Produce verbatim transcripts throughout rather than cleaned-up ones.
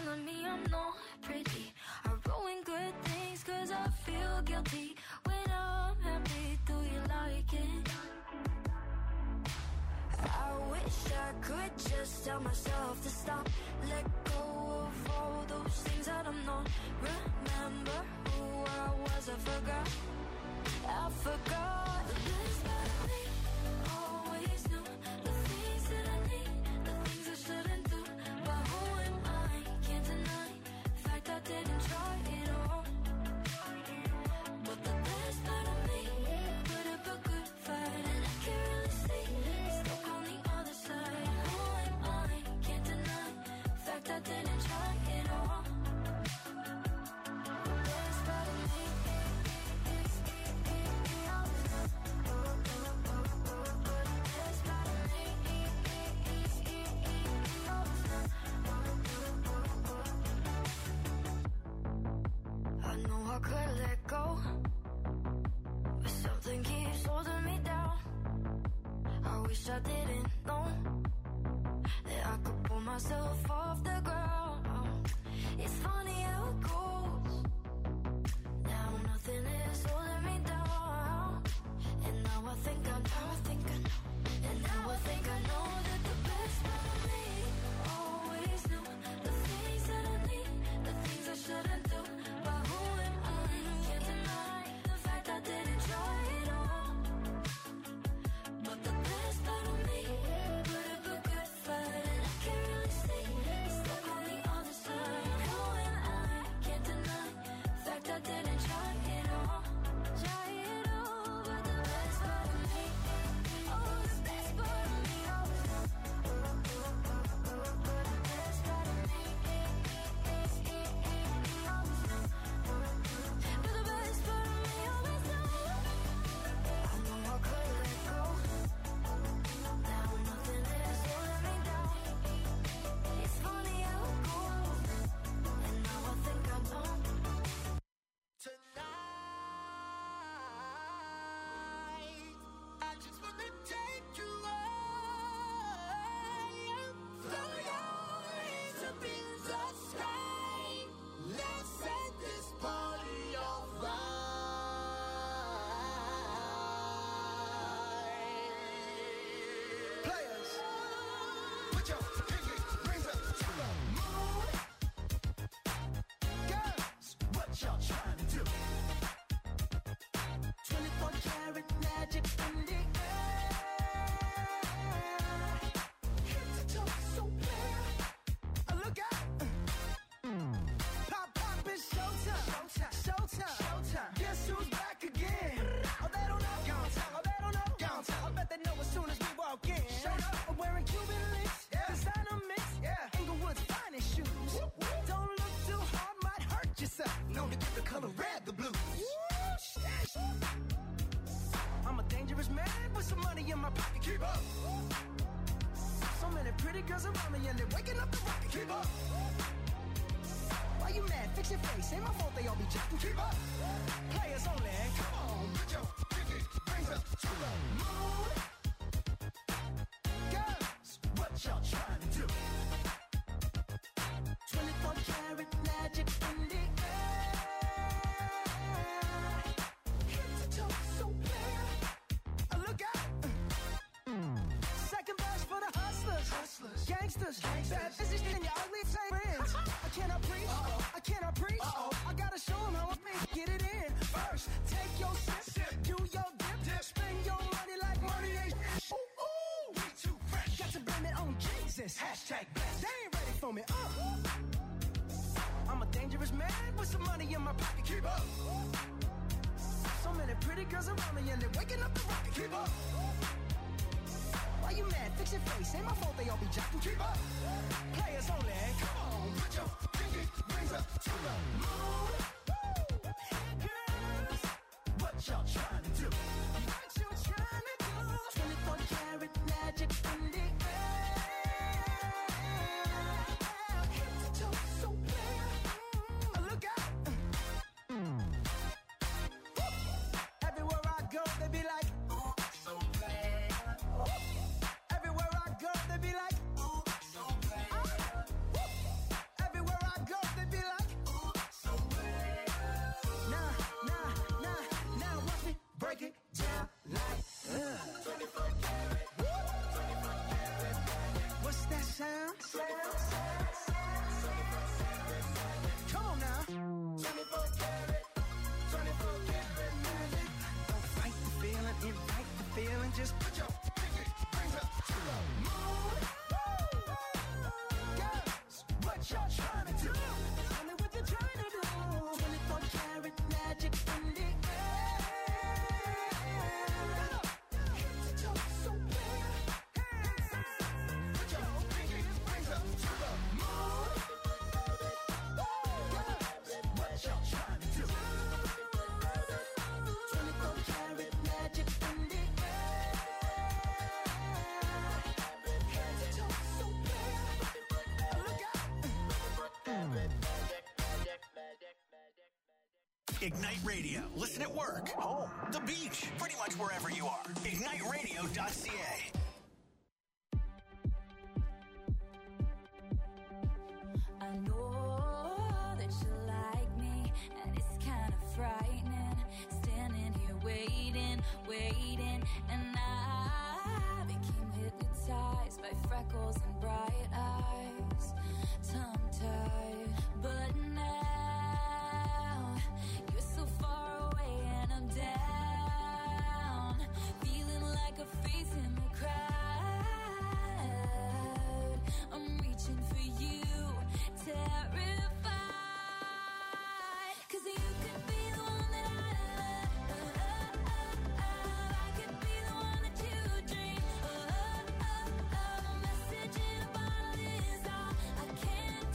telling me I'm not pretty. I ruin good things cause I feel guilty. When I'm happy, do you like it? I wish I could just tell myself to stop. Let go of all those things that I'm not. Remember who I was, I forgot. I forgot. The best part of me always knew the things that I need, the things I shouldn't do. But who am I? Can't deny the fact I didn't try it all. But the best part of me put up a good fight, and I can't really see it's stuck on the other side. Who am I? Can't deny the fact I didn't try it all. The best part of me. I could let go, but something keeps holding me down. I wish I didn't know that I could pull myself off the ground. It's funny how it goes. Now nothing is holding me down. And now I think I know, I think I know. And now I think I know that the best part of me always knew the things that I need, the things I shouldn't do. But who am I? Can't deny the fact I didn't try it all. But the best part of me put up a good fight, and I can't really see it's stuck on the other side. Who am I? Can't deny the fact I didn't try it all. Try it all, but the best part of me, oh, the best part of me, oh, the best part of me, but the best part of me always knows. I know I could let go. Now nothing is holding me down. It's funny how it goes. And now I think I know. Tonight, I just wanna take you high. Throw your hands up in the sky. Let's set this party on fire. Players, put your pinky rings up to the moon. Girls, what y'all trying to do? twenty-four karat magic in the air. Head to toe, so clear. Uh, Look out. Pop, pop, it's showtime. Showtime. Showtime. Showtime. Guess who's back again? Oh, they don't know. Oh, they don't know. I bet they know as soon as we walk in. Shut up. I'm wearing Cuban links. Yeah. Designer mix. Yeah. Inglewood's finest shoes. Don't look too hard, might hurt yourself. Known to get the color red, the blues. I'm a dangerous man with some money in my pocket. Keep up. So many pretty girls around me and they're waking up the rocket. Keep up. Why you mad? Fix your face. Ain't my fault they all be jacking. Keep up. Players only. Come on, put your pinky rings up to the moon. Girls, what y'all trying to do? twenty-four karat magic in the air. Head to toe, so clear. Uh, Look out. Second verse for the hustlers. Hustlers. Gangsters. Bad business and your ugly same friends. I cannot preach. Uh-oh. I cannot preach. Uh-oh. I gotta show them how I make get it in. First, take your sip. Sip. Do your dip. Dip. Spend your money like money ain't shit. Ooh, ooh. We too fresh. Got to blame it on Jesus. Hashtag blessed. They ain't ready for me. Uh. I'm a dangerous man with some money in my pocket. Keep up. So many pretty girls around me and they're waking up the rocket. Keep up. Why you mad? Fix your face. Ain't my fault they all be jacking. Keep up. Players only. Come on, put your pinky rings up to the moon. Girls, what y'all trying to do? What you trying to do? twenty-four karat magic in the air. Head to toe, so clear. Uh, Look out. Everywhere I go, they be like, ooh, so bad. Everywhere I go, they be like, ooh, so bad. Everywhere I Ignite Radio. Listen at work, home, the beach, pretty much wherever you are. ignite radio dot c a. I know that you like me, and it's kind of frightening. Standing here waiting, waiting, and I became hypnotized by freckles and bright eyes, tongue-tied. But now you're so far away, and I'm down, feeling like a face in the crowd. I'm reaching for you, terrified, 'cause you could be the one that I love. I could be the one that you dream. A message in a bottle is all I can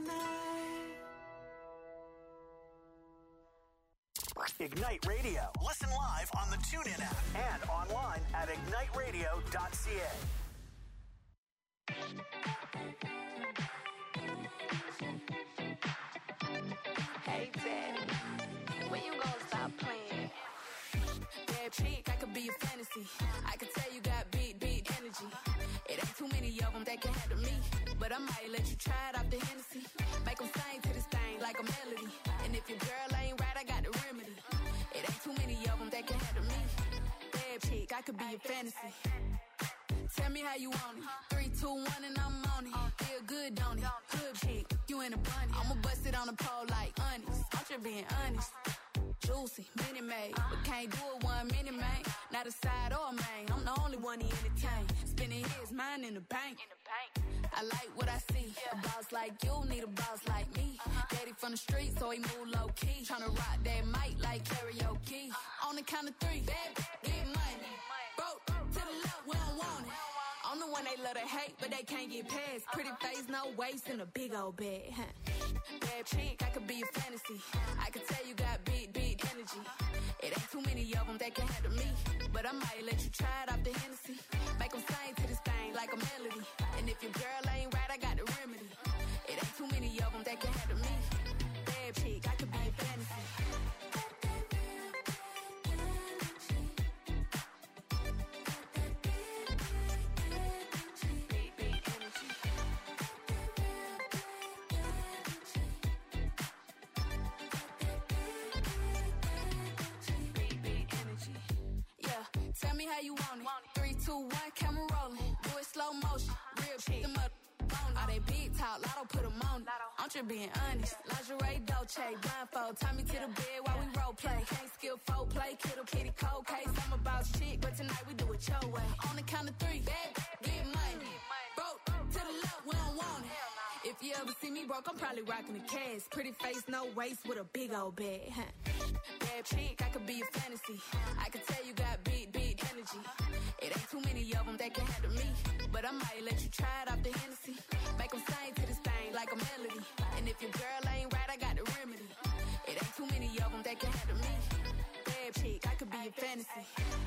Ignite Radio. Listen live on the TuneIn app and online at ignite radio dot c a. Hey, Daddy, when you gonna stop playing? Bad chick, I could be a fantasy. I could tell you got big, big energy. It ain't too many of them that can handle me. But I might let you try it off the Hennessy. Make them sing to this thing like a melody. And if your girl ain't right, I got the remedy. It ain't too many of them that can handle me. Bad chick, I could be a fantasy. Tell me how you want it. Three, two, one, and I'm on it. Feel good, don't it? Hood chick, you in a bunny. I'ma bust it on the pole like honest. I'm just being honest. Juicy, mini made, but can't do it one minute, man. Not a side or a main. I'm the only one he entertain. Spending his mind in the bank. I like what I see. A boss like you need a boss like me. Daddy from the street, so he move low key. Tryna rock that mic like karaoke. On the count of three, bad, get money. Broke to the left, we don't want it. I'm the one they love to hate, but they can't get past. Pretty face, no waist, and a big old bag. Huh? Bad chick, I could be a fantasy. I could tell you got big, big energy. It ain't too many of them that can handle me. But I might let you try it off the Hennessy. Make them sing to this thing like a melody. And if your girl ain't right, I got the remedy. It ain't too many of them that can handle me. Bad chick, I could be a fantasy. Tell me how you want it. Three, two, one, camera rolling. Do it slow motion. Real shit. Them up on all they big talk. Lotto put them on it. I'm just being honest. Lingerie, Dolce, blindfold. Tie me to the bed while we role play. Can't skill folk play. Kiddo, kitty, cold case. I'm about shit, but tonight we do it your way. On the count of three, bad, get money. Broke to the left, we don't want it. If you ever see me broke, I'm probably rocking the cash. Pretty face, no waist, with a big old bag. Huh? Bad chick, I could be a fantasy. I could tell you got big, big energy. It ain't too many of them that can handle me. But I might let you try it off the Hennessy. Make them sing to this thing like a melody. And if your girl ain't right, I got the remedy. It ain't too many of them that can handle me. Bad chick, I could be a fantasy.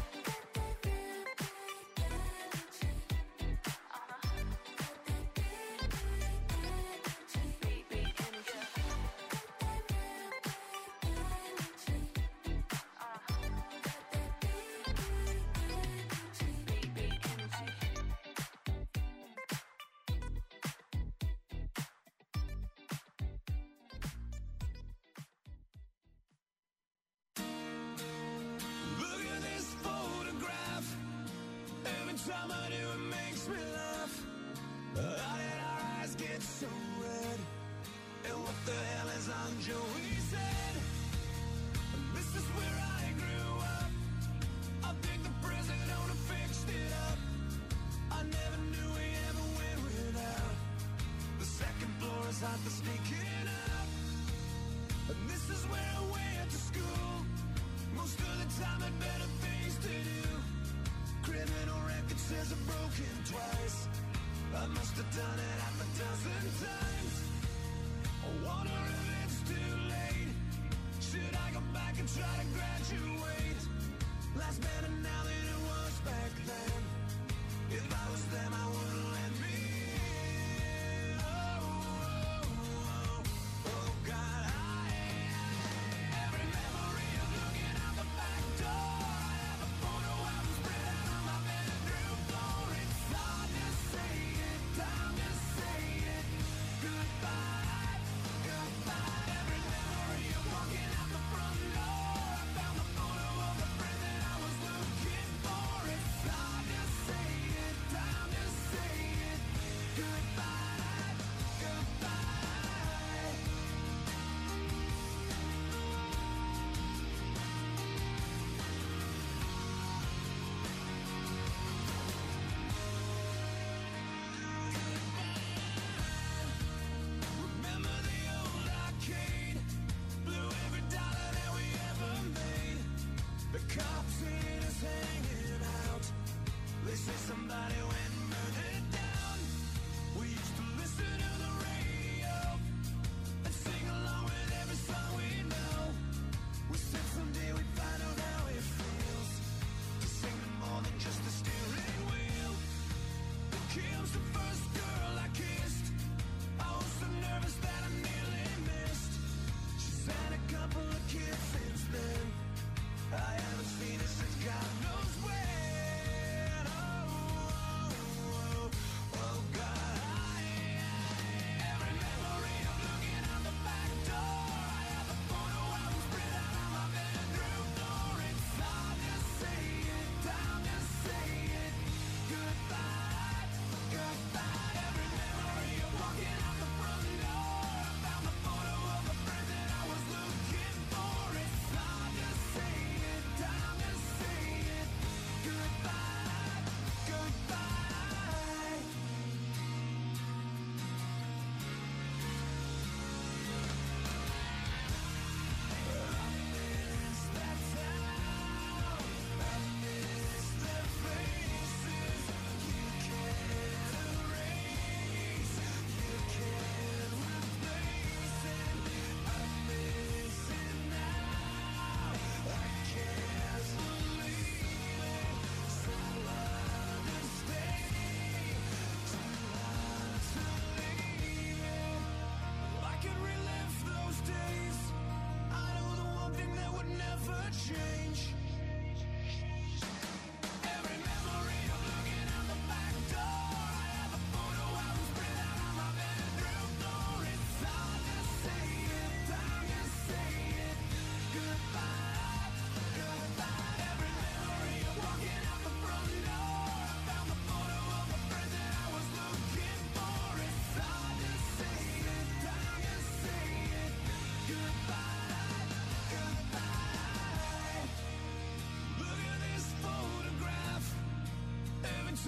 Time I do, it makes me laugh. How did our eyes get so red? And what the hell is on Joey's head? This is where I grew up. I think the president owner fixed it up. I never knew we ever went without. The second floor is hot for sneaking up. And this is where I went to school. Most of the time had better things to do. Criminal record says I'm broken twice. I must have done it half a dozen times. I wonder if it's too late. Should I go back and try to graduate? Life's better now than it was back then. If I was them, I wouldn't let me in. Oh, oh, oh, oh God, I every memory of looking out the back door. I have a photo album spread out on my bedroom floor. It's hard to say it, time to say it. Goodbye, goodbye. Every memory of walking out the front door. I found the photo of the friend that I was losing.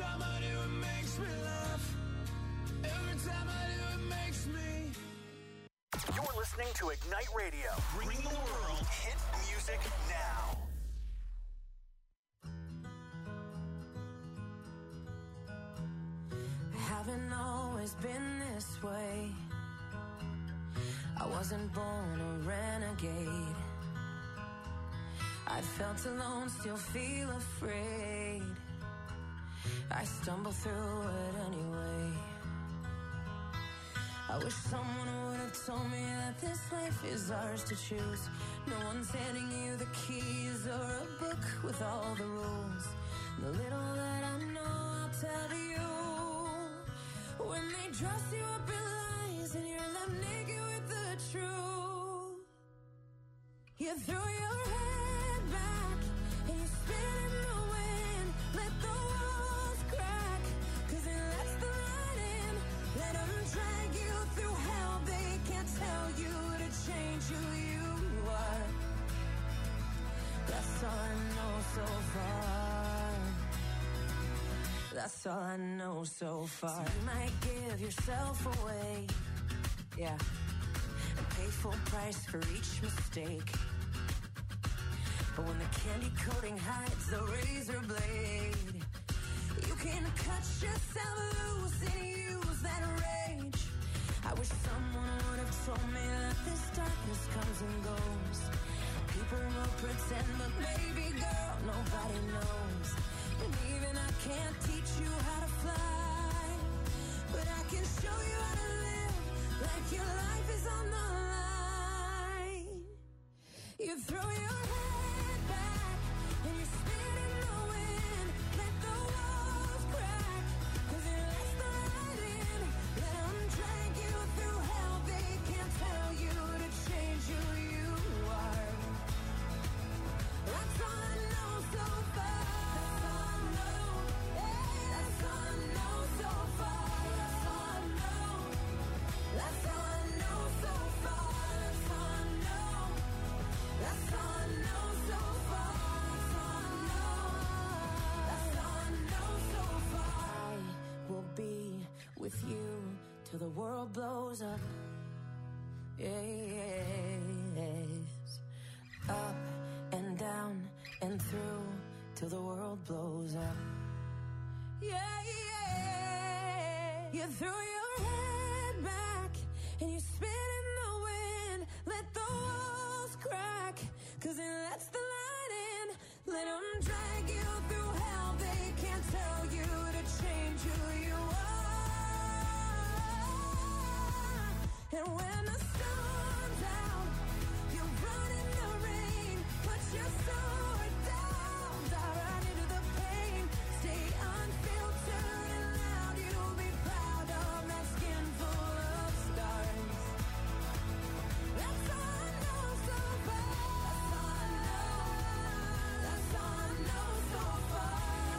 time I do, it makes me laugh. Every time I do, it makes me. You're listening to Ignite Radio, bringing the world hit music now. Haven't always been this way. I wasn't born a renegade. I felt alone, still feel afraid. I stumble through it anyway. I wish someone would have told me that this life is ours to choose. No one's handing you the keys or a book with all the rules. The little that I know, I'll tell you. When they dress you up in lies and you're left naked with the truth, you throw your head back and you spin in the wind. Let the walls crack, cause it lets the light in. Let them drag you through hell. They can't tell you to change who you are. That's all I know so far. That's all I know so far. So you might give yourself away, yeah, and pay full price for each mistake. But when the candy coating hides the razor blade, you can cut yourself loose and use that rage. I wish someone would have told me that this darkness comes and goes. People will pretend, but baby girl, nobody knows. And even I can't teach you how to fly, but I can show you how to live like your life is on the line. You throw your head back and you spin in the wind. Let the walls crack, cause it lets the light in. Let them drag you through hell. They can't tell you to change who you are. That's all I know so far. With you till the world blows up. Yes. Up and down and through till the world blows up. Yeah, yeah. You throw your head back and you spin in the wind. Let the walls crack, cause it lets the light in. Let them drag you through hell. They can't tell you to change who you are. And when the sun's out, you run in the rain. Put your sword down, dive right into the pain. Stay unfiltered and loud. You'll be proud of that skin full of scars. That's all I know so far. That's all I know. That's all I know so far.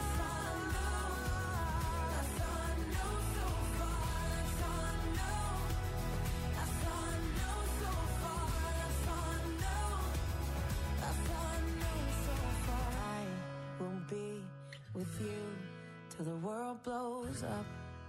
That's all I know. That's all I know so far. That's all I know. That's all I know so far. That's all I know. That's all I know so far. I will be with you till the world blows up.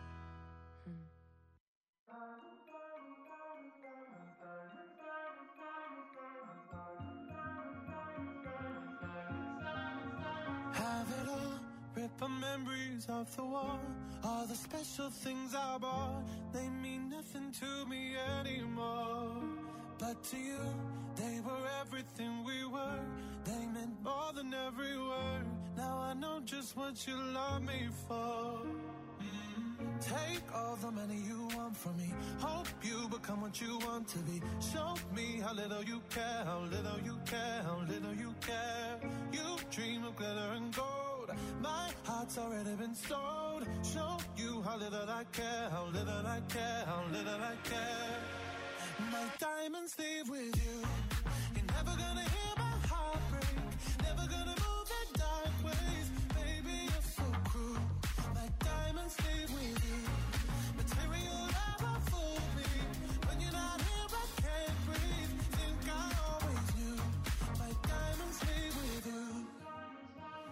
Have it all, rip the memories off the wall. All the special things I bought, they mean nothing to me anymore. But to you, they were everything we were. They meant more than every word. Now I know just what you love me for. Mm. Take all the money you want from me. Hope you become what you want to be. Show me how little you care, how little you care, how little you care. You dream of glitter and gold. My heart's already been sold. Show you how little I care, how little I care, how little I care. My diamonds leave with you. You're never gonna hear my heart break. Never gonna move in dark ways. Baby, you're so cruel. My diamonds leave with you. Material never fooled me. When you're not here, I can't breathe. Think I always knew. My diamonds leave with you. Shake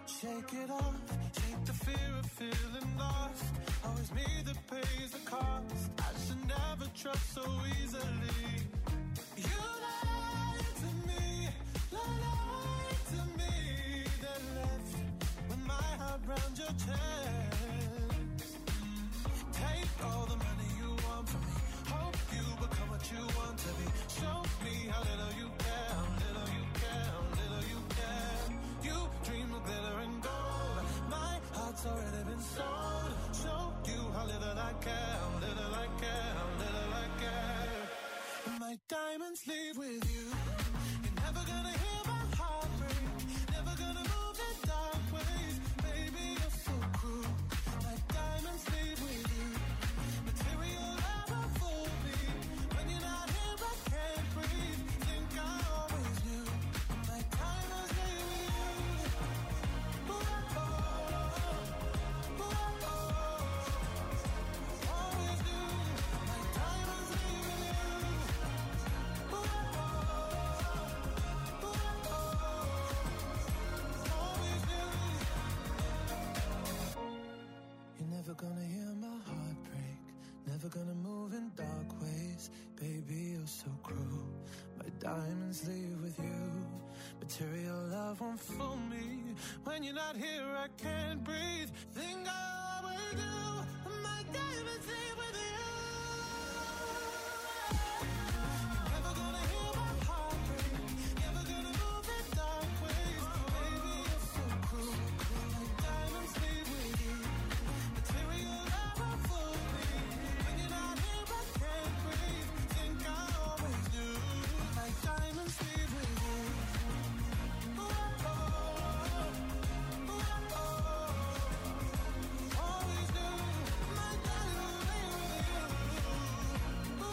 shake it off. Shake the fear of feeling lost. Always me that pays the cost. I should never trust so easily. You lied to me, lied to me. Then left with my heart round your chest. Take all the money you want from me. Hope you become what you want to be. Show me how little you care, how little you care, how little you care. You dream of glitter and gold. My heart's already been sold. Show you how little I care, how little I care, how little I care. And my diamonds leave with you. You're never gonna hear my heart break. Never gonna move in dark ways. Baby, you're so cruel. My diamonds leave with you. Material never fool me. When you're not here, I can't breathe. Think I always knew. My diamonds leave with you. Ooh, oh, ooh, oh, always knew. My diamonds leave with you. Ooh, oh, ooh, oh, always knew. You're never gonna hear my heart break. Never gonna move in dark ways. Baby, you're so cruel. My diamonds leave with you. Material love won't fool me. When you're not here, I can't breathe. Think I always do. My diamonds leave with you. You're never gonna hear my heart break. Never gonna move in dark ways. Baby, you're so cruel. My diamonds leave with you. Material love won't fool me. When you're not here, I can't breathe. Think I always knew. My diamonds leave with you. Ooh, oh, ooh, oh, always knew. My diamonds leave with you. Ooh, oh,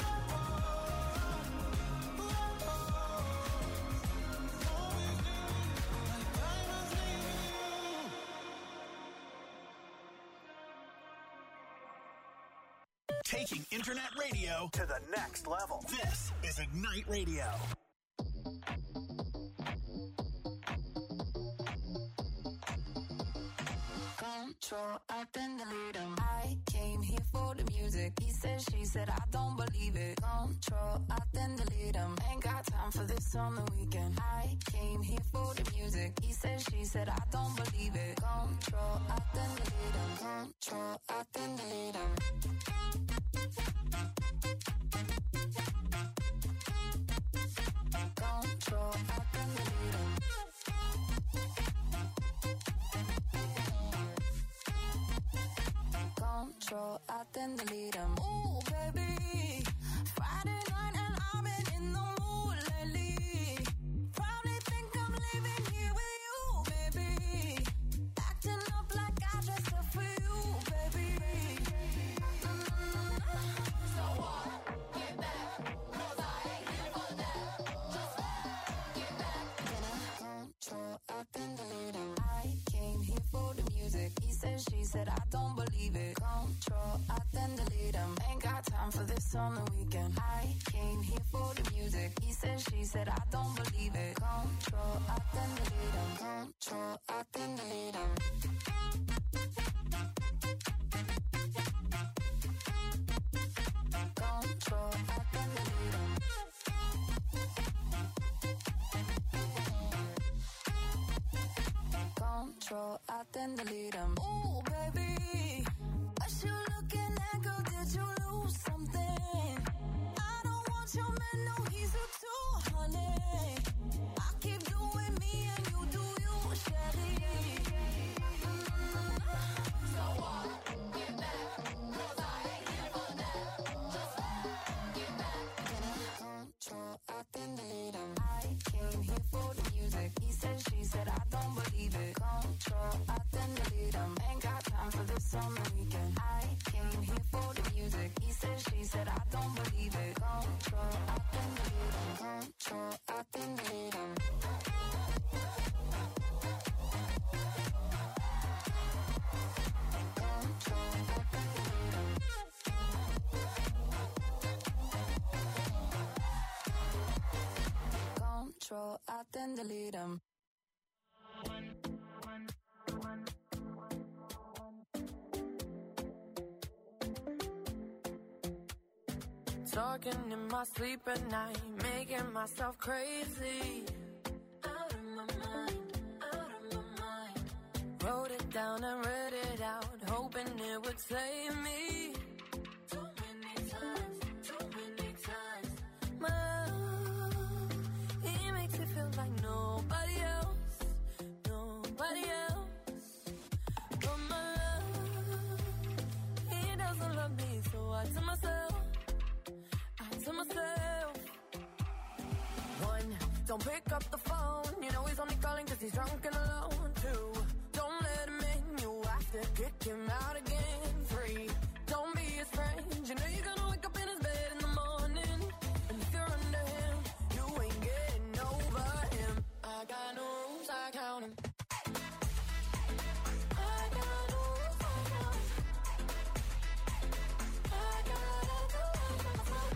ooh, oh, always knew. My diamonds leave with you. Taking internet radio to the next level. This is Ignite Radio. Control, I then delete him. I came here for the music. He said, she said, I don't believe it. Control, I then delete him. Ain't got time for this on the weekend. I came here for the music. He said, she said, I don't believe it. Control, I then delete him. Control, I then delete him. Control, I then delete him. Control, I then delete him. Ooh, baby, Friday night and I've been in the mood lately. Probably think I'm leaving here with you, baby. Acting up like I dressed up for you, baby. Mm-hmm. So what? Get back, 'cause I ain't here for that. Just get back. Control, I then delete him. I came here for the music. He said, she said, I don't believe it. Control, I then delete him. Ain't got time for this on the weekend. I came here for the music. He said, she said, I don't believe it. Control, I then delete him. Control, I then delete him. Control, I then delete him. Control, I then delete him. Ooh, baby, what you looking at, girl? Did you lose something? I don't want your man, no, he's a two honey. I keep doing me and you do you, Shelly. Mm-hmm. So what? Get back, 'cause I ain't here for that. Just get back. Control, I then delete him. I came here for the music. He said, she said, I don't believe it. Control, I then delete him. Ain't got time for this on the weekend. I came here for the music. He said, she said, I don't believe it. Control, I then delete him. Control, I then delete him. Control, I then delete him. Control, I then delete him. Talking in my sleep at night, making myself crazy. Out of my mind, out of my mind. Wrote it down and read it out, hoping it would save me. Too many times, too many times. My love, he makes me feel like nobody else, nobody else. But my love, he doesn't love me, so I tell myself, to myself. One, don't pick up the phone. You know he's only calling cause he's drunk and alone. Two, don't let him in. You have to kick him out again. Three, don't be his friend. You know you're gonna wake up in his bed in the morning. And if you're under him, you ain't getting over him. I got no rules, I count him. I got no rules, I count him. I gotta do it myself.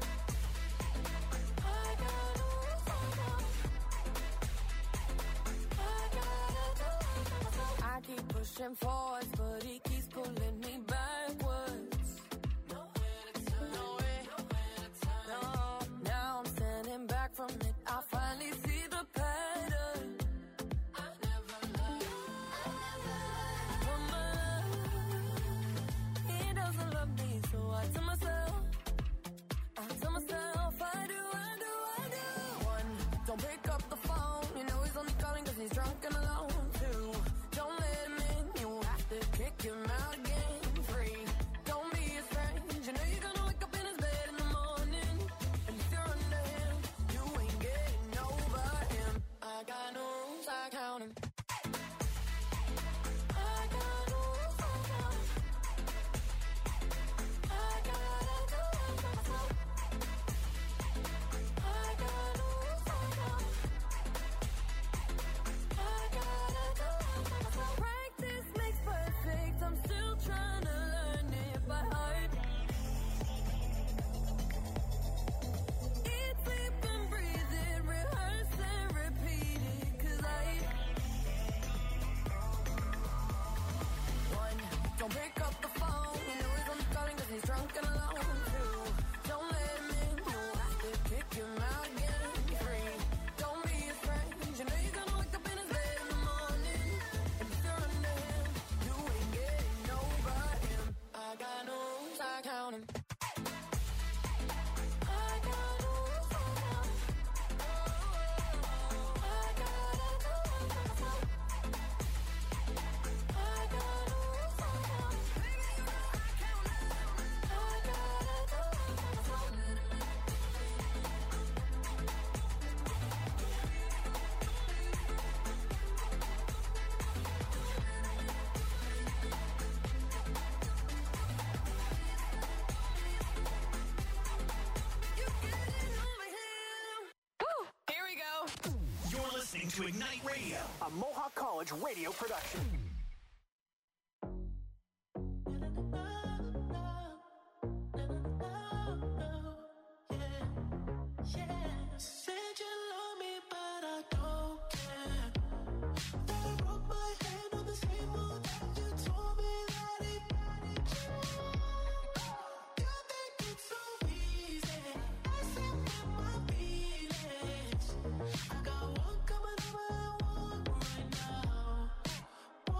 I keep pushing forwards, but he keeps pulling me backwards. Nowhere to turn, nowhere, nowhere to turn. No, now I'm standing back from it. I finally see the pattern. I never learned, I never learned. My love, he doesn't love me, so I tell myself, I tell myself, I do, I do, I do. One, don't pick up the phone. You know he's only calling cause he's drunk and alone. Two, don't let him in. You have to kick him out again. Three, don't be his friend. You know you're gonna wake up in his bed in the morning. And if you're under him, you ain't getting over him. I got no rules, I count him. I got no rules, I count him. I gotta do it myself. I got no rules, I count him. I gotta do it myself. Practice makes perfect. I'm still trying to learn it by heart. Eat, sleep, and breathe it. Rehearse and repeat it. Cause I One, don't pick up the phone. You know he's only calling cause he's drunk and alone. Two, don't let him in. You have to kick him out again. Three, don't be his friend. You know you're gonna wake up in his bed in the morning. And if you're under him, you ain't getting over him. I got no rules, I count him. I got no rules, I count him. I gotta do it myself. I got no rules, I count him. Baby, you know I count him. I gotta do it myself. You getting over him. Woo! Here we go. You're listening to Ignite Radio, a Mohawk College radio production. Said you love me, but I don't care. That I broke my hand on the same one that you told me that it you think it's so easy. I said with my feelings. I got one coming over and one right now.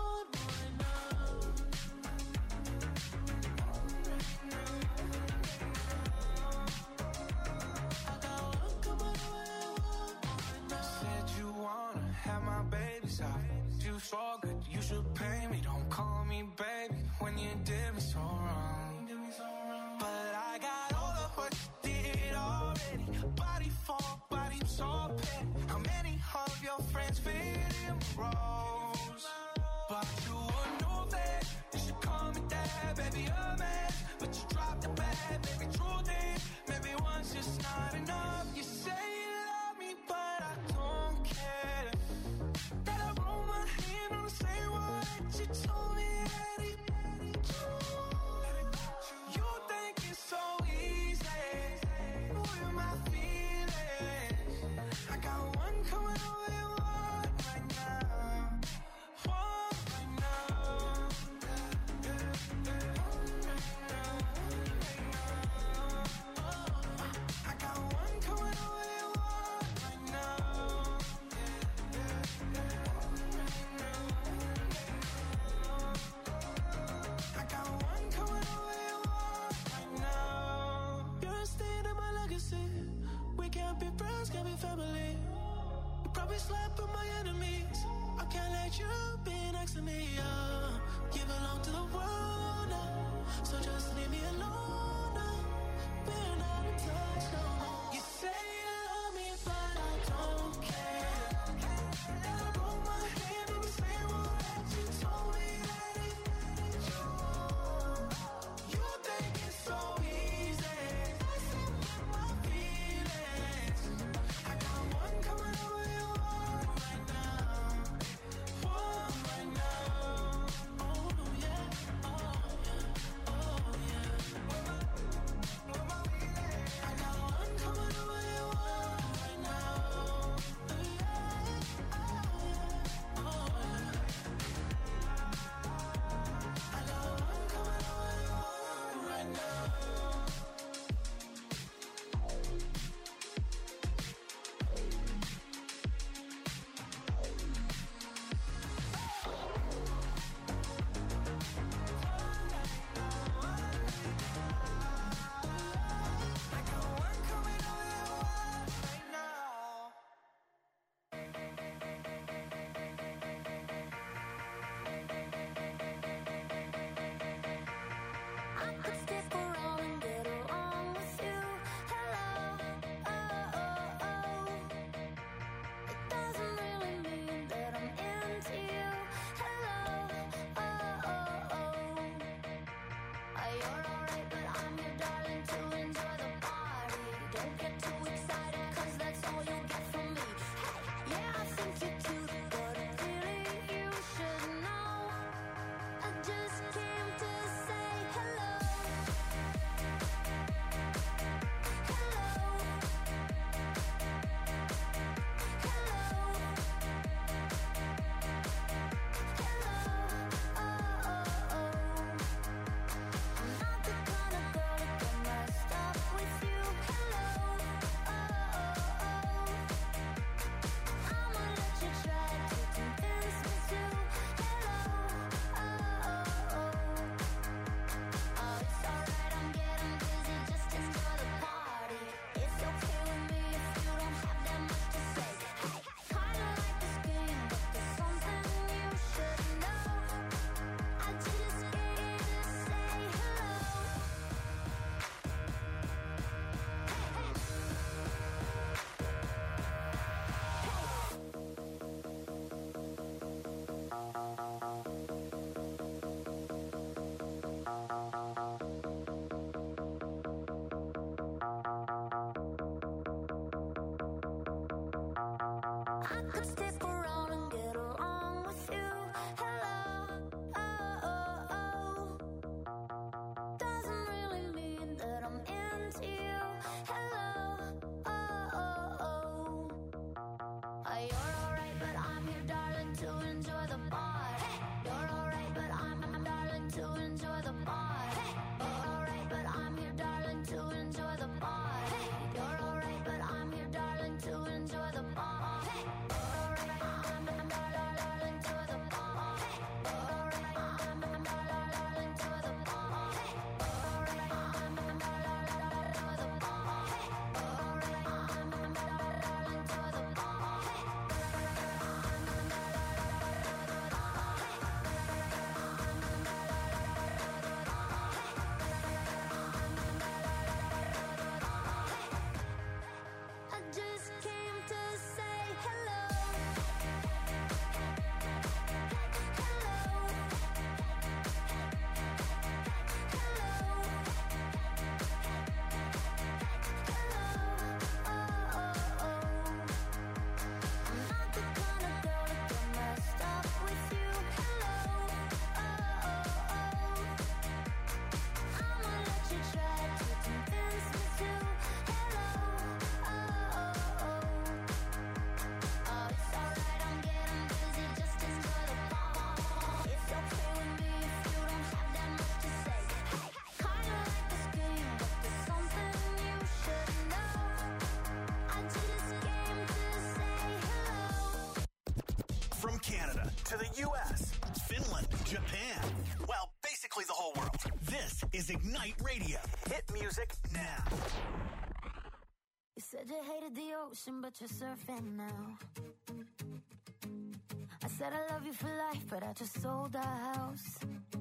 could stick around and get along with you. Hello, oh, oh, oh. Doesn't really mean that I'm into you. Hello, oh, oh, oh. Uh, you're alright, but I'm here, darling, to enjoy the bar. Hey, you're alright, but I'm, I'm darling, to enjoy the bar. Hey, you're alright, but I'm here, darling, to enjoy the bar. Hey, you're alright, but I'm here, darling, to enjoy the bar. Hey, you're alright, I'm, I'm darling, to the bar. Hey, you're alright, I'm, I'm darling, to the bar. Hey, you're alright, I'm, I'm darling, to the bar. Hey, you're alright, I'm, I'm darling, to the bar. Hey, I just came to say hello. Hello. Hello. Hello. Oh, oh, oh. I'm not the kind of girl to get messed up with you. Hello. Oh, oh, oh. I'ma let you try to convince me to. Hello. Oh, oh, oh. Oh, it's alright, I'm getting busy, just enjoy the ball. It's okay with me if you don't have that much to say. Hey, kinda like this game, but there's something you should know. I just came to say hello. From Canada to the U S, Finland, Japan. Well, basically the whole world. This is Ignite Radio. Hit music now. You said you hated the ocean, but you're surfing now. I said I love you for life, but I just sold our house.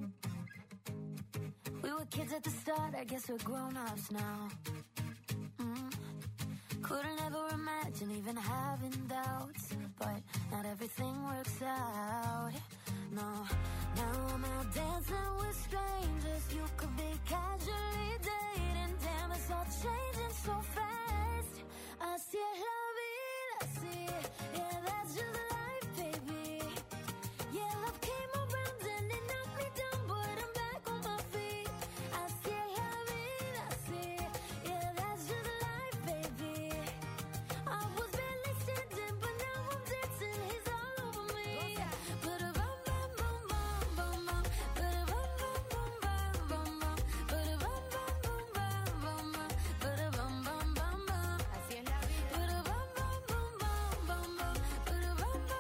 We were kids at the start, I guess we're grown-ups now. Mm. Couldn't ever imagine even having doubts, but not everything works out. No, now I'm out dancing with strangers. You could be casually dating. Damn, it's all changing so fast. Así es la vida, sí. Yeah, that's just life, baby. Yeah, love came around and it knocked me down, but I'm back on my feet. Así es la vida, sí. Yeah, that's just life, baby. I was barely standing, but now I'm dancing. He's all over me. Ba-da-bum, bum, bum, bum, bum, bum. Ba-da-bum, bum, bum, bum, bum, bum. Ba-da-bum, bum, bum, bum, bum, bum. Ba-da-bum, bum, bum, bum. Así es la vida. Ba-da-bum, bum, bum, bum, bum, bum. Ba-da-bum, bum, bum, bum, bum, bum. Ba-da-bum, bum, bum, bum, bum.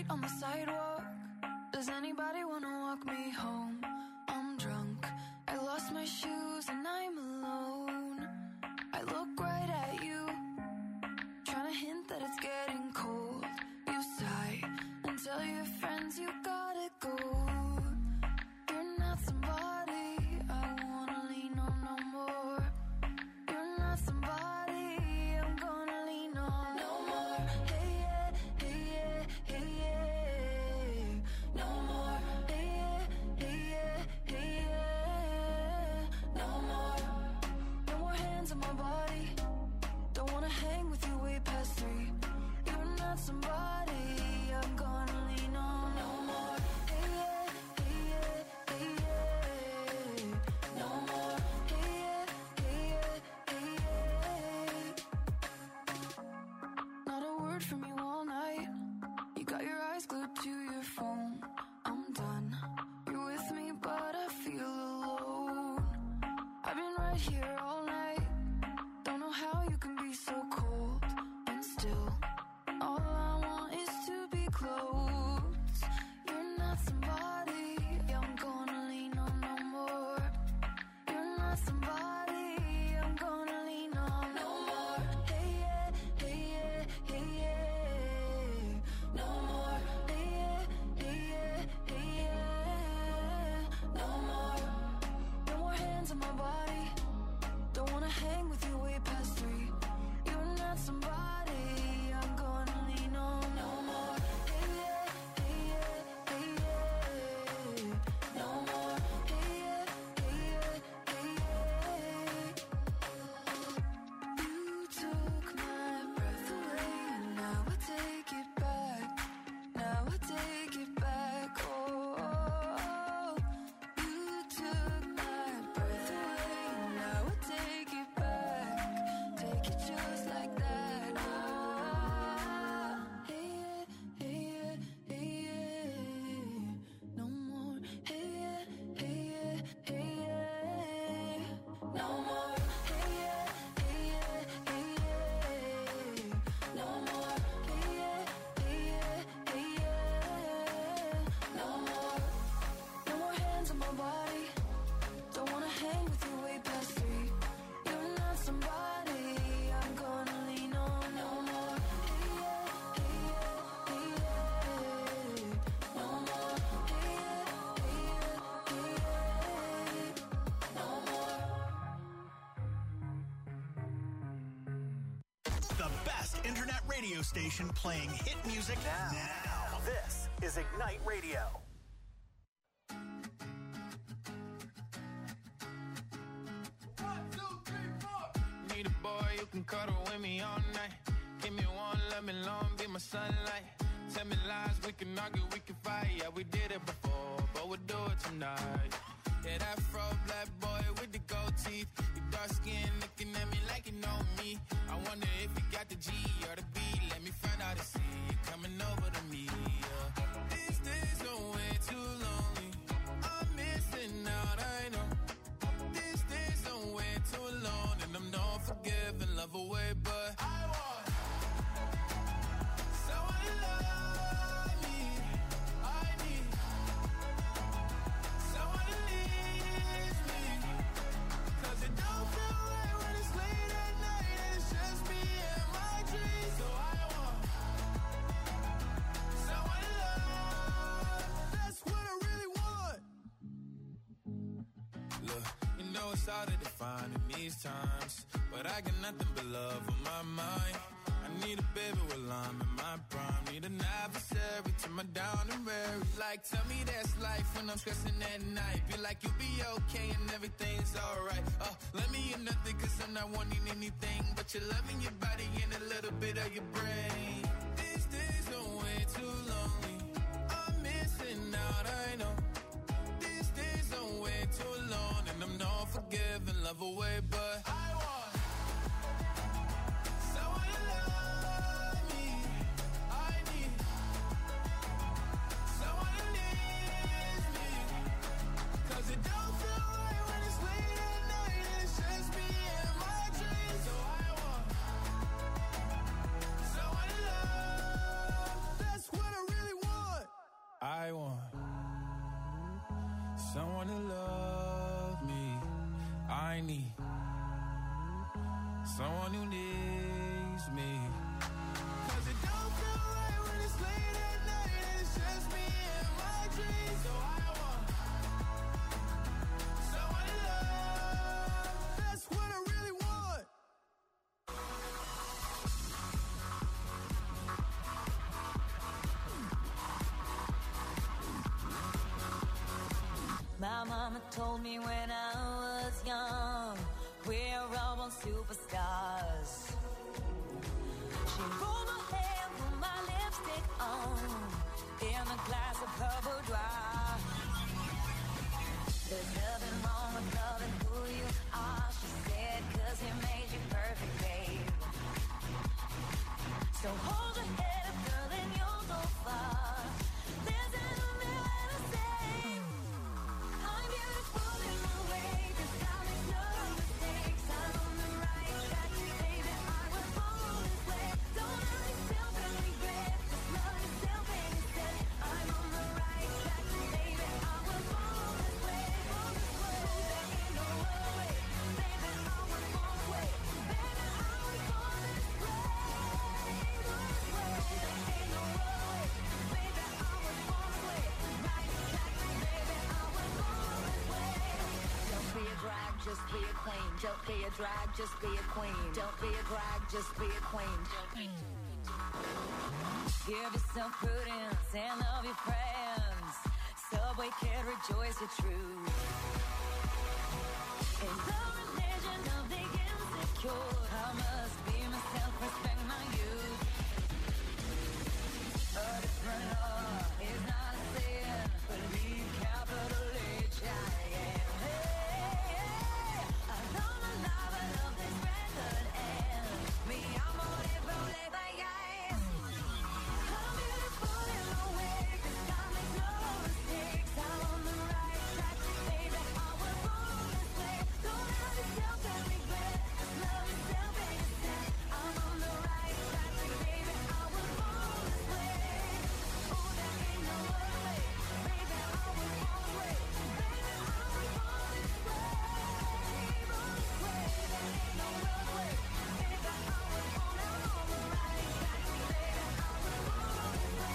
feet on the sidewalk. Does anybody wanna walk me home? I'm drunk, I lost my shoes and I'm alone. I look right at you, trying to hint that it's getting cold. You sigh and tell your friends you gotta go. You're not somebody I wanna lean on no more. You're not somebody I'm gonna lean on no more. Hey yeah, hey yeah, hey yeah. No more. Hey yeah, hey yeah, hey yeah. No more. No more hands on my body. Don't wanna hang with you way past three. You're not somebody I'm gonna lean on no more. Hey yeah, hey yeah, hey yeah. No more. Hey yeah, hey yeah, hey yeah. Not a word from you all night. You got your eyes glued to your phone. I'm done. You're with me, but I feel alone. I've been right here all night. Don't know how you can be so cold and still. All I want is to be close. You're not somebody I'm gonna lean on no more. You're not somebody I'm gonna lean on no more. Hey yeah, hey yeah, hey yeah. No more. Hey yeah, hey yeah, hey yeah. No more. No more hands on my body. Don't wanna hang with you way past three. You're not somebody I'm gonna lean on no more. Hey yeah, hey yeah, hey yeah. No more. Hey yeah, hey yeah, hey yeah. You took my breath away, and now I take it back. Now I take it back. Oh, you took my breath away, and now I take it back. Take it just like that. Ah, hey yeah, hey yeah, hey yeah. No more. Hey yeah, hey yeah, hey yeah. No more. Hey yeah, hey yeah, hey yeah. No more. Hey yeah, hey yeah, hey yeah. No more. No more hands on my body. Don't wanna hang with you way past three. You're not somebody I'm gonna lean on no more. Hey yeah, hey yeah, hey yeah. No more. Hey yeah, hey yeah, hey yeah. No more. The best internet radio station playing hit music now. now. This is Ignite Radio. Need a boy who can cuddle with me all night. Give me one, let me long, be my sunlight. Tell me lies, we can argue, we can fight. Yeah, we did it before, but we'll do it tonight. Yeah, that fro black boy with the gold teeth. Your dark skin looking at me like you know me. I wonder if you got the G or the B. Let me find out and see you coming over to me. Yeah. These days are way too lonely. I'm missing out, I know. These days are way too long, and I'm not forgiving, love away, but I want someone to love me. I need someone to leave me, 'cause it don't feel right when it's late at night and it's just me and my dreams. So I want someone to love. That's what I really want. Look, you know it's hard to define in these times, but I got nothing but love on my mind. I need a baby while I'm in my prime. Need an adversary to my down and weary. Like, tell me that's life when I'm stressing at night. Be like, you'll be okay and everything's alright. Uh, let me in nothing, 'cause I'm not wanting anything but your love in your body and a little bit of your brain. These days are way too lonely. I'm missing out, I know. These days are way too long, and I'm not forgiving, love away, but I want someone to love me. I need someone to leave me, 'cause it don't feel right when it's late at night and it's just me and my dreams. So I want someone to love. That's what I really want. need someone who needs me. Cause it don't feel right when it's late at night and it's just me and my dreams. So I want someone to love. That's what I really want. My mama told me when I was young, we're all born superstars. She rolled my hair, put my lipstick on, in a glass of her boudoir. There's nothing wrong with loving who you are, she said, cause he made you perfect, babe. So hold your head up, girl, and you'll go far. There's an only way to say I'm beautiful in my way, cause I make no mistakes. I'm on the right track, baby, I was born this way. Don't hurt yourself and regret, just love yourself and instead. I'm on the right track, baby, I was born this way. Born this way, there ain't no other way. Baby, I was born this way. Baby, I was born this way. Born this way, there ain't no other way. Baby, I was born this way. Right track, baby, I was born this way. Don't be a drag, just be a queen. Don't be a drag, just be a queen. Don't be a drag, just be a queen. Give yourself prudence and love your friends. Subway kid, rejoice your truth. In the religion of the insecure, I must be myself, respect my youth. A different law is not a sin, but leave capital H I M. Hey, hey, I know my life, I love this record, and me, I'm on it, roll it, bye, guys. I'm beautiful in my way, cause I make no mistakes. I'm on the right track, baby, I was born this way. Don't hurt yourself and regret, just love yourself and instead. I'm on the right track, baby, I was born this way. Oh, there ain't no other way, baby, I was born this way. Baby, I was born this way. Born this way, there ain't no other way. Baby, I was born, I'm on the right track, baby, I was born this way.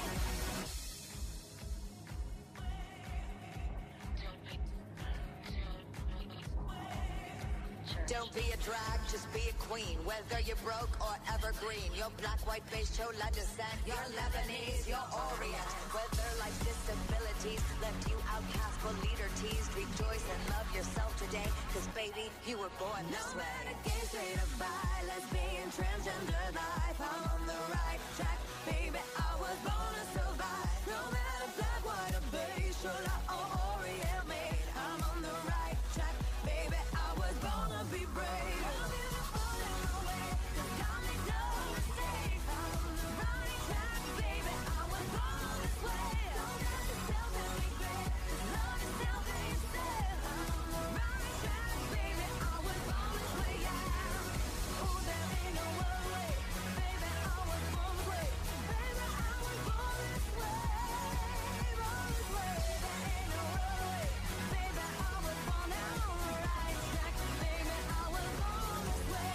Don't be a drag, just be a queen. Whether you're broke or evergreen, you're black, white, beige, chola descent, you're Lebanese, you're Orient. Whether life's disabilities left you outcast but leader teased, rejoice and love yourself today, cause baby, you were born this No way. matter gay, straight or bi, lesbian, transgender life, I'm on the right track, baby, I was born to survive. No matter black, white or beige, chola or Orient made, I'm on the right track, baby, I was born to be brave. I'm beautiful in my way, cause I make no mistakes. I'm on the right track, baby, I was born this way. Don't hurt yourself and regret, just love yourself and instead. I'm on the right track, baby, I was born this way, yeah. Oh, there ain't no other way, baby, I was born this way. Baby, I was born this way. Born this way, there ain't no other way, baby, I was born, I'm on the right track, baby, I was born this way.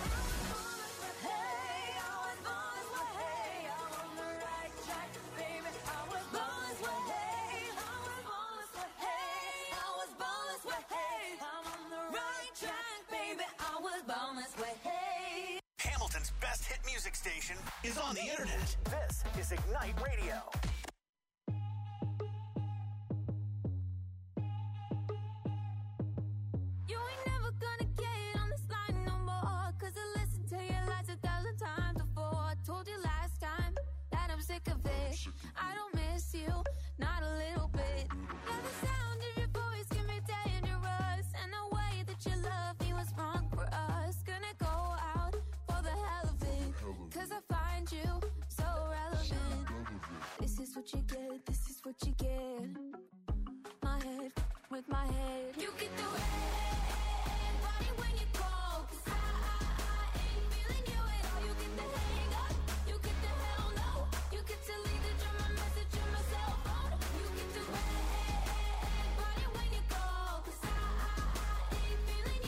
Hey, I was born this way. Hey, I'm on the right track, baby, I was born this way. Hey, I was born this way. Hey, I was born this way. Hey, I'm on the right track, baby, I was born this way. Hey. Hamilton's best hit music station is on the internet. This is Ignite Radio. You ain't never gonna get on this line no more, cause I listened to your lies a thousand times before. I told you last time that I'm sick of it. I don't miss you, not a little bit. Yeah, the sound of your voice can be dangerous, and the way that you love me was wrong for us. Gonna go out for the hell of it, cause I find you so relevant. This is what you get, this is what you get. My head with my head. You get the red body when you call, cause I, I, I ain't feeling you at all. You get the hang up, you get the hell no. You get to leave the drum, my message on my cell phone. You get the red body when you call, cause I, I, I ain't feeling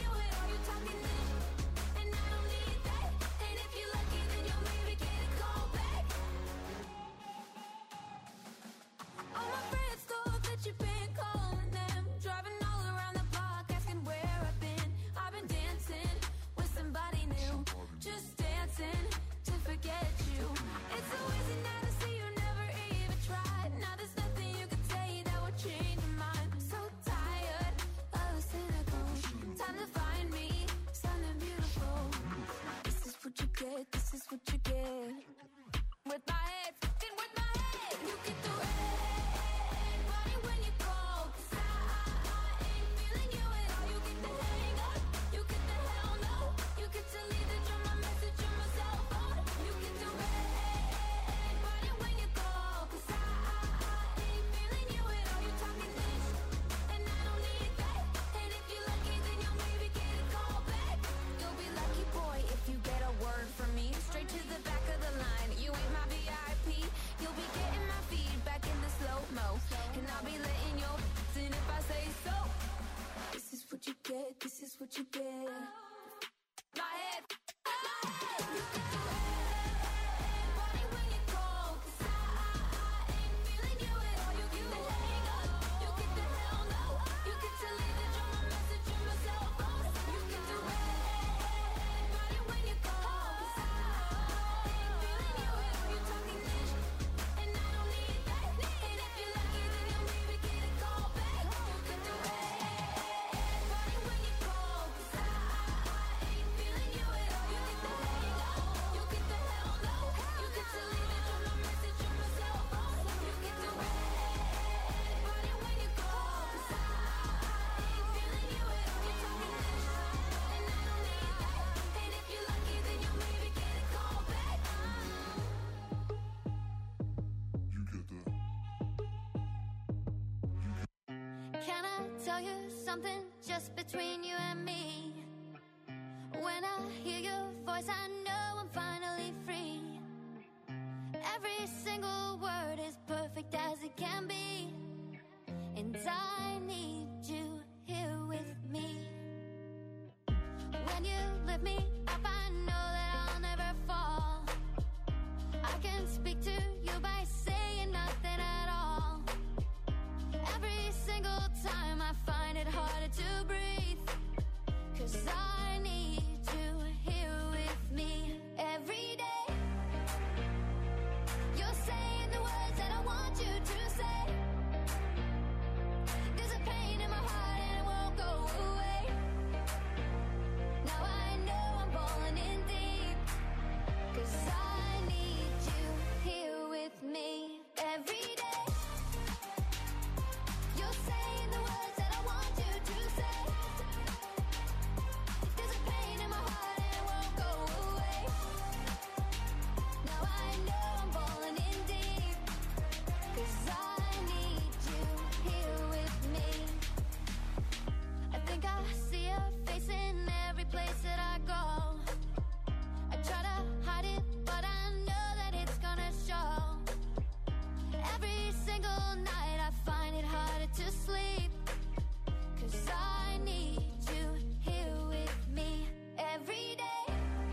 tell you something just between you and me? When I hear your voice, I know I'm finally free. Every single word is perfect as it can be. And I need you here with me. When you lift me up, I know that I'll never fall. I can speak to you by saying nothing at all. Every single time I find it harder to breathe, 'cause I need you here with me every day. You're saying the words that I want you to say. There's a pain in my heart and it won't go away. Now I know I'm falling in deep, 'cause I need you here with me every day. You're saying the words that I want you to say. There's a pain in my heart and it won't go away. Now I know I'm falling in deep, 'cause I need you here with me. I think I see your face in every place that I go. I try to hide it, but I know that it's gonna show. Every single night I find it harder to sleep, 'cause I need you here with me every day.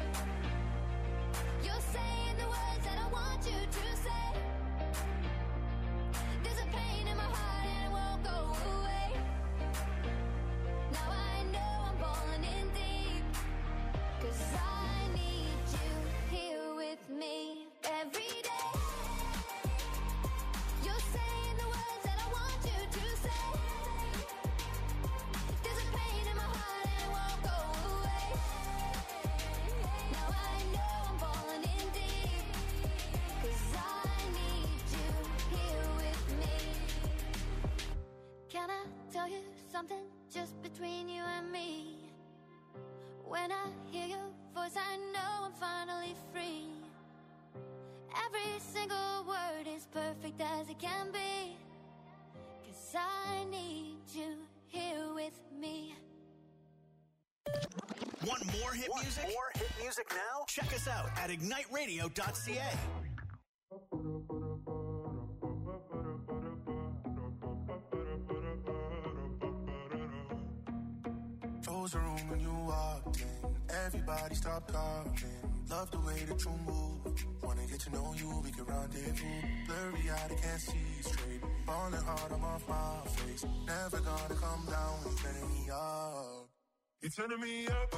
You're saying the words that I want you to say. There's a pain in my heart and it won't go away. Now I know I'm falling in deep, 'cause I need you here with me every day. You're saying the words that I want you to say. There's a pain in my heart and it won't go away. Now I know I'm falling in deep, 'cause I need you here with me. Can I tell you something just between you and me? When I hear your voice, I know I'm finally free. Every single word is perfect as it can be, 'cause I need you here with me. Want more hit Want music? more hit music now? Check us out at ignite radio dot c a. Close the room when you walked in. Everybody stop talking. Love the way that you move. Wanna get to know you, we can rendezvous. Blurry eyed, I can't see straight. Falling hard, I'm off my face. Never gonna come down when you're turning me up. You're turning me up.